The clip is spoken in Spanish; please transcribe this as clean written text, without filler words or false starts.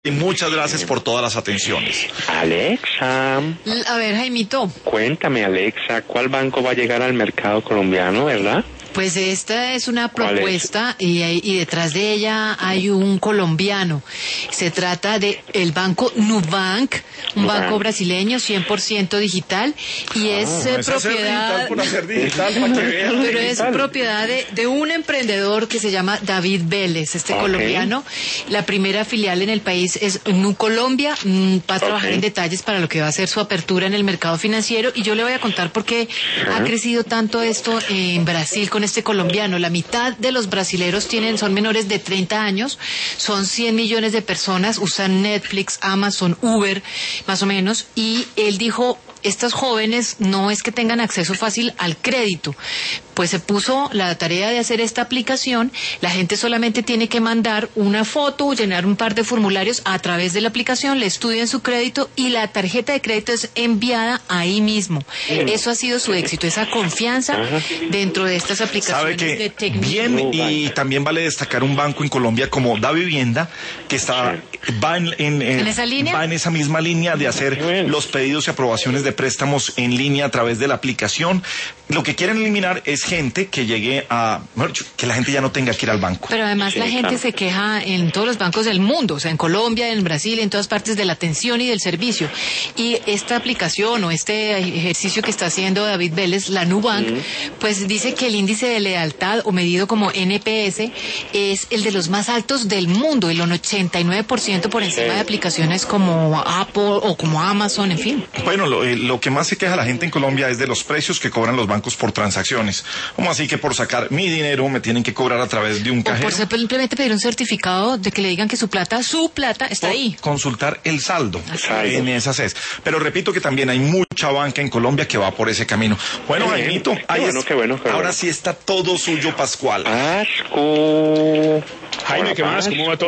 Y muchas gracias por todas las atenciones. Alexa. A ver, Jaimito. Cuéntame, Alexa, ¿cuál banco va a llegar al mercado colombiano, verdad? Pues esta es una propuesta y detrás de ella hay un colombiano. Se trata de el banco Nubank, un banco brasileño 100% digital y es propiedad pero es propiedad de un emprendedor que se llama David Vélez, colombiano. La primera filial en el país es Nucolombia. Va a trabajar en detalles para lo que va a ser su apertura en el mercado financiero y yo le voy a contar por qué ha crecido tanto esto en Brasil con este colombiano. La mitad de los brasileros son menores de 30 años, son 100 millones de personas, usan Netflix, Amazon, Uber, más o menos, y él dijo, estos jóvenes no es que tengan acceso fácil al crédito, pues se puso la tarea de hacer esta aplicación. La gente solamente tiene que mandar una foto o llenar un par de formularios a través de la aplicación, le estudian su crédito y la tarjeta de crédito es enviada ahí mismo. Eso ha sido su éxito, esa confianza dentro de estas aplicaciones de tecnología. Bien, y también vale destacar un banco en Colombia como Davivienda, que va en esa línea, va en esa misma línea de hacer los pedidos y aprobaciones de préstamos en línea a través de la aplicación. Lo que quieren eliminar es gente que llegue que la gente ya no tenga que ir al banco. Pero además la gente se queja en todos los bancos del mundo, o sea, en Colombia, en Brasil, en todas partes, de la atención y del servicio. Y esta aplicación o este ejercicio que está haciendo David Vélez, la Nubank, pues dice que el índice de lealtad, o medido como NPS, es el de los más altos del mundo, el 89% por encima de aplicaciones como Apple o como Amazon, en fin. Bueno, lo que más se queja la gente en Colombia es de los precios que cobran los bancos por transacciones. ¿Cómo así que por sacar mi dinero me tienen que cobrar a través de un cajero? O por simplemente pedir un certificado de que le digan que su plata está ahí. Consultar el saldo en esas es. Pero repito que también hay mucha banca en Colombia que va por ese camino. Bueno, Jaimito, qué bueno. Ahora sí está todo suyo, Pascual. Asco. Jaime, ¿qué más? ¿Cómo va todo?